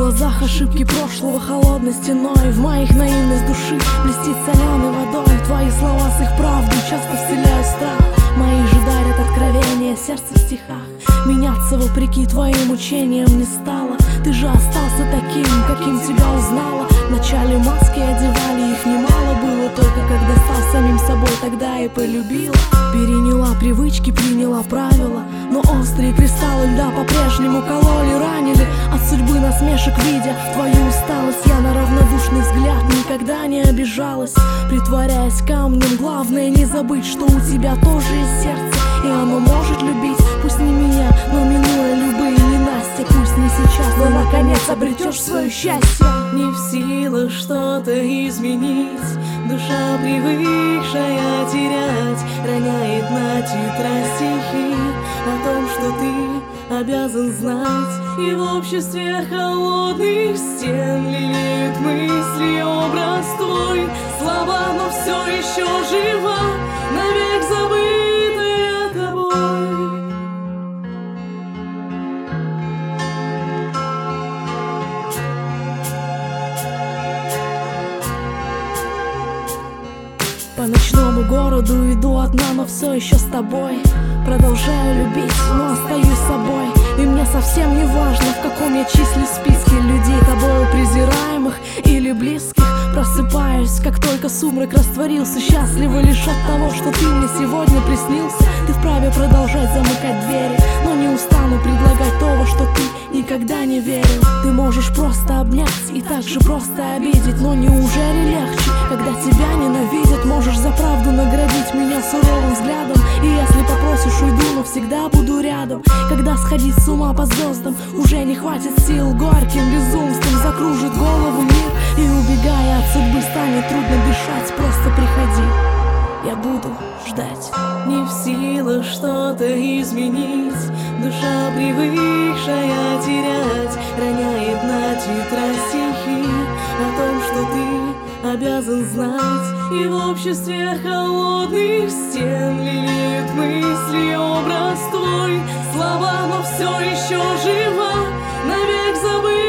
глазах ошибки прошлого холодной стеной, в моих наивность души блестит соленой водой. Твои слова с их правдой часто вселяют страх. Мои же дарят откровения, сердце в стихах. Меняться вопреки твоим учениям не стало. Ты же остался таким, каким тебя узнала. Вначале маски одевали, их немало было. Только когда стал самим собой, тогда и полюбила. Переняла привычки, приняла правила, но острые кристаллы льда по-прежнему кололи, ранили. От судьбы насмешек видя твою усталость, я на равнодушный взгляд никогда не обижалась. Притворяясь камнем, главное не забыть, что у тебя тоже есть сердце, и оно может любить. Пусть не меня, но минуя любые ненастья. Пусть не сейчас, но наконец обретешь свое счастье. Не в силах что-то изменить, душа, привыкшая терять, роняет на тетрадь стихи о том, что ты обязан знать. И в обществе холодных стен лелеют мысли образ твой. Слова, но все еще жива, навек забытая тобой. По ночному городу иду одна, но все еще с тобой. Продолжаю любить, но остаюсь собой. И мне совсем не важно, в каком я числе в списке людей тобою презираемых или близких. Просыпаюсь, как только сумрак растворился, счастлива лишь от того, что ты мне сегодня приснился. Ты вправе продолжать замыкать двери, но не устану предлагать то, во что ты никогда не верил. Ты можешь просто обнять и так же просто обидеть, но неужели легче, когда тебя ненавидят? Можешь за правду наградить меня суровым взглядом, и если попросишь, уйду, но всегда буду рядом. Когда сходить с ума по звездам уже не хватит сил, горьким безумством закружит голову мир, и убегая от судьбы станет трудно дышать. Просто приходи, я буду ждать. Не в силах что-то изменить, душа, привыкшая терять, роняет на тетрадь стихи о том, что ты обязан знать. И в обществе холодных стен лелеют мысли образ твой. Слова, но все еще жива, навек забыта.